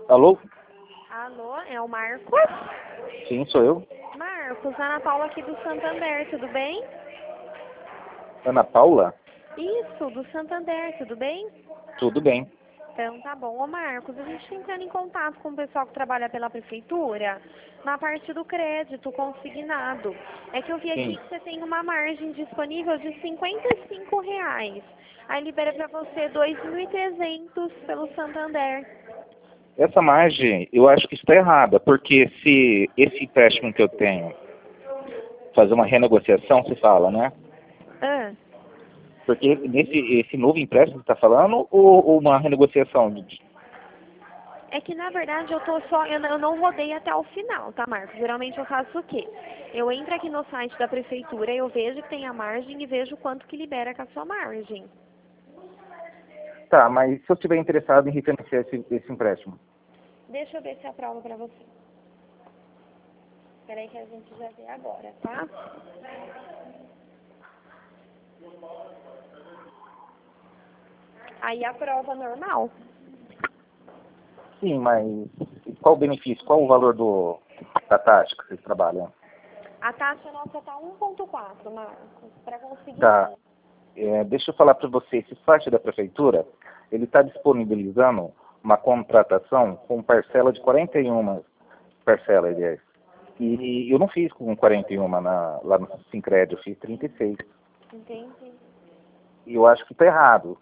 Alô? Alô, é o Marcos? Sim, sou eu. Marcos, Ana Paula aqui do Santander, tudo bem? Ana Paula? Isso, do Santander, tudo bem? Tudo bem. Então tá bom. Ô Marcos, a gente está entrando em contato com o pessoal que trabalha pela prefeitura na parte do crédito consignado. É que eu vi aqui Sim. que você tem uma margem disponível de R$ 55. Aí libera para você 2.300 pelo Santander. Essa margem, eu acho que está errada, porque se esse empréstimo que eu tenho fazer uma renegociação, se fala, né? Ah. Porque esse novo empréstimo que você está falando ou uma renegociação? É que na verdade eu não rodei até o final, tá, Marcos? Geralmente eu faço o quê? Eu entro aqui no site da prefeitura, eu vejo que tem a margem e vejo quanto que libera com a sua margem. Tá, mas se eu estiver interessado em refinanciar esse empréstimo? Deixa eu ver se aprovo pra você. Espera aí que a gente já vê agora, tá? Aí aprova normal. Sim, mas qual o benefício, qual o valor da taxa que vocês trabalham? A taxa nossa tá 1,4, Marcos, pra conseguir. Tá. Deixa eu falar para você, esse site da prefeitura, ele está disponibilizando uma contratação com parcela de 41 parcelas, aliás. E eu não fiz com 41 lá no Sincred, eu fiz 36. Entendi. E eu acho que está errado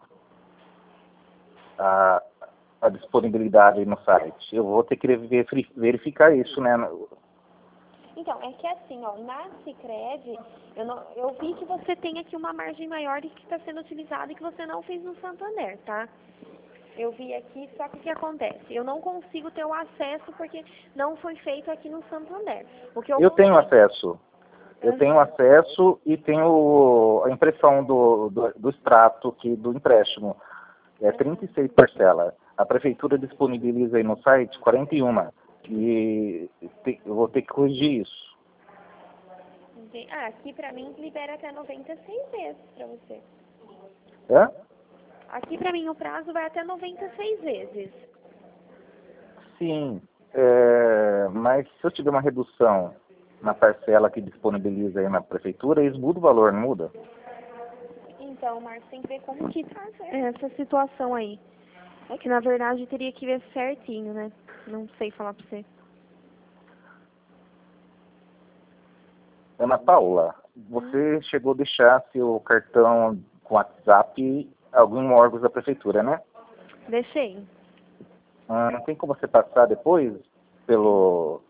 a, a disponibilidade no site. Eu vou ter que verificar isso, né? Então, é que assim, ó, na Sicredi, eu vi que você tem aqui uma margem maior e que está sendo utilizada e que você não fez no Santander, tá? Eu vi aqui, só que o que acontece? Eu não consigo ter o acesso porque não foi feito aqui no Santander. O que Eu tenho acesso. Eu Uhum. tenho acesso e tenho a impressão do extrato aqui do empréstimo. É 36 parcelas. A prefeitura disponibiliza aí no site 41. E eu vou ter que corrigir isso. Aqui pra mim libera até 96 vezes pra você. É? Aqui pra mim o prazo vai até 96 vezes. Sim. Mas se eu tiver uma redução na parcela que disponibiliza aí na prefeitura, eles mudam o valor, não muda? Então, Marcos, tem que ver como que tá essa situação aí. É que na verdade teria que ver certinho, né? Não sei falar pra você. Ana Paula, você chegou a deixar seu cartão com WhatsApp em algum órgão da prefeitura, né? Deixei. Não tem como você passar depois pelo...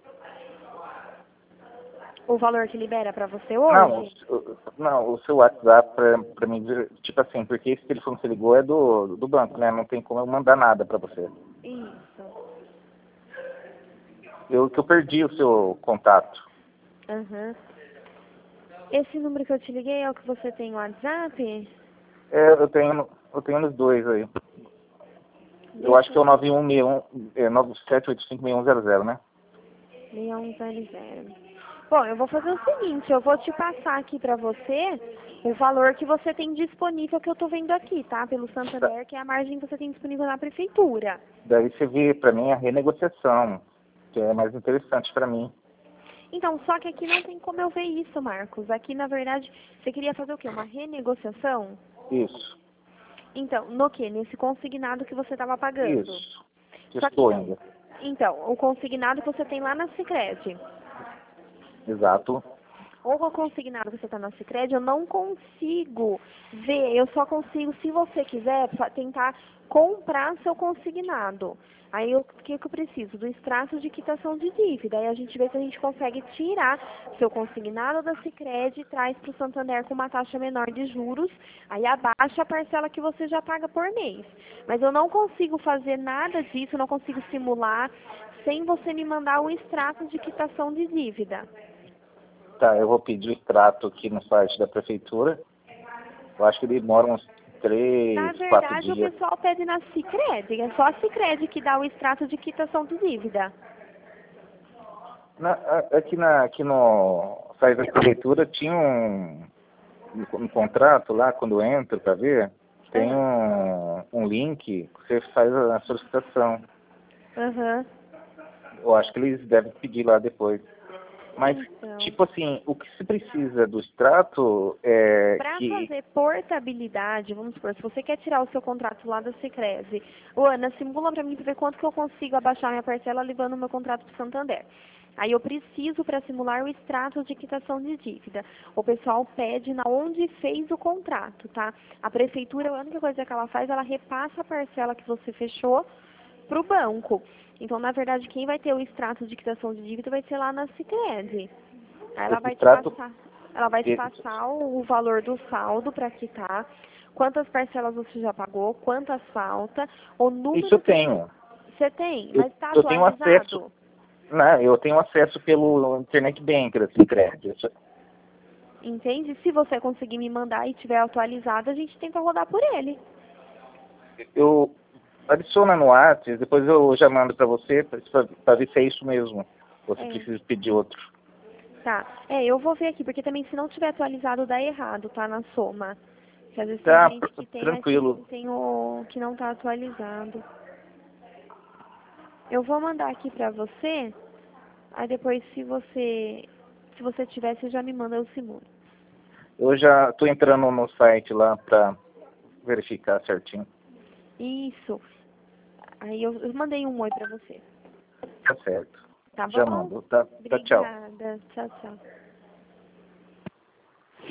O valor que libera pra você Não, hoje? o seu WhatsApp pra mim, tipo assim, porque esse telefone que você ligou é do banco, né? Não tem como eu mandar nada pra você. Isso. Que eu perdi o seu contato. Aham. Esse número que eu te liguei é o que você tem no WhatsApp? Eu tenho nos dois aí. Eu acho que é o 97856100, né? 6100. Bom, eu vou fazer o seguinte, eu vou te passar aqui pra você o valor que você tem disponível que eu tô vendo aqui, tá? Pelo Santander, que é a margem que você tem disponível na prefeitura. Daí você vê pra mim a renegociação, que é mais interessante pra mim. Então, só que aqui não tem como eu ver isso, Marcos. Aqui, na verdade, você queria fazer o quê? Uma renegociação? Isso, Então, no quê? Nesse consignado que você estava pagando. isso. Que Só que, estou ainda. então, o consignado que você tem lá na Sicredi. Exato. Ou o consignado que você está na Sicredi, eu não consigo ver. Eu só consigo, se você quiser, tentar comprar seu consignado. Aí, o que eu preciso? Do extrato de quitação de dívida. Aí a gente vê se a gente consegue tirar seu consignado da Sicredi e traz para o Santander com uma taxa menor de juros. Aí abaixa a parcela que você já paga por mês. Mas eu não consigo fazer nada disso, eu não consigo simular sem você me mandar o extrato de quitação de dívida. Tá, eu vou pedir o extrato aqui no site da prefeitura. Eu acho que demora uns Na 3, 4 verdade, o dias. pessoal pede na Sicredi. É só a Sicredi que dá o extrato de quitação de dívida. Aqui no site da prefeitura tinha um contrato lá, quando eu entro para ver, tem um link que você faz a solicitação. Aham. Eu acho que eles devem pedir lá depois. Mas, Então, tipo assim, o que se precisa do extrato é para que... fazer portabilidade, vamos supor, se você quer tirar o seu contrato lá da Sicredi, ô Ana, simula para mim pra ver quanto que eu consigo abaixar minha parcela levando o meu contrato para o Santander. Aí eu preciso para simular o extrato de quitação de dívida. O pessoal pede na onde fez o contrato, tá? A prefeitura, a única coisa que ela faz, ela repassa a parcela que você fechou para o banco. Então, na verdade, quem vai ter o extrato de quitação de dívida vai ser lá na Sicredi. Aí Esse extrato... ela vai te esse- passar o valor do saldo para quitar, quantas parcelas você já pagou, quantas falta, o Isso eu número que tenho. você tem, Eu, mas está eu tenho acesso... atualizado? Né, eu tenho acesso pelo Internet Banker, assim, crédito. Entende? Se você conseguir me mandar e tiver atualizado, a gente tenta rodar por ele. Eu adiciona no WhatsApp, depois eu já mando para você para ver se é isso mesmo. Ou se É, precisa pedir outro. tá. É, eu vou ver aqui, porque também se não tiver atualizado dá errado, tá? Na soma. Porque às vezes tem Tá, gente que tem, mas tranquilo. tem o que não tá atualizado. Eu vou mandar aqui pra você, aí depois se você tiver, você já me manda, eu simulo. Eu já estou entrando no site lá para verificar certinho. Isso. Aí eu mandei um oi pra você. Tá certo. Tá Já bom? mando. Tá, tchau. Obrigada. Tchau, tchau.